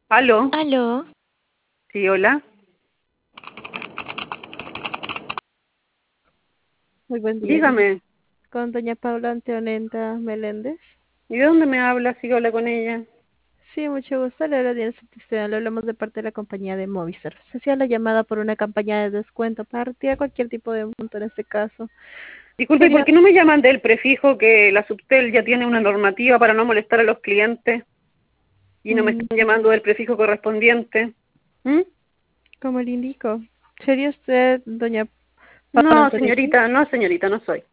¿Aló? Aló, Sí, hola. muy buen día. Dígame, Con doña Paula Antonenta Meléndez. ¿y de dónde me habla si habla con ella? Sí, mucho gusto. Le habla Diana Santisteban. Le hablamos de parte de la compañía de Movistar. Se hacía la llamada por una campaña de descuento para retirar cualquier tipo de monto en este caso. Disculpe, ¿y por Sería, qué no me llaman del prefijo que la Subtel ya tiene una normativa para no molestar a los clientes y no me mm, están llamando del prefijo correspondiente? ¿Mm? como le indico, ¿sería usted doña Paula No, Antoneta? señorita, no soy.